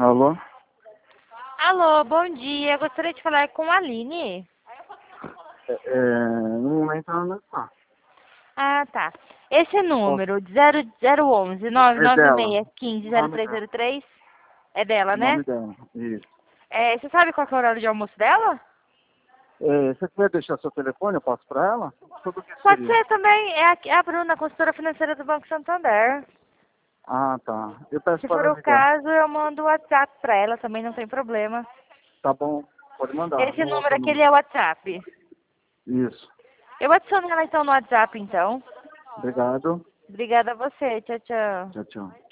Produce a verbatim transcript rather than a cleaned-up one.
Alô? Alô, bom dia. Gostaria de falar com a Aline. É, é, no momento ela não está. Ah, tá. Esse número, zero zero onze nove É nove dela. seis O um cinco zero nome três dela. zero três, é dela, O né? nome dela. Isso. É, você sabe qual que é o horário de almoço dela? É, você quer deixar seu telefone? Eu passo para ela? Sobre o que Pode seria? ser também. É a, é a Bruna, consultora financeira do Banco Santander. Ah, tá. Eu peço Se para for ela o ligar. caso, eu mando o WhatsApp pra ela, também não tem problema. Tá bom. Pode mandar. Esse No número outro aqui ele número. é o WhatsApp. Isso. Eu adiciono ela então no WhatsApp, então. Obrigado. Obrigada a você. Tchau, tchau. Tchau, tchau.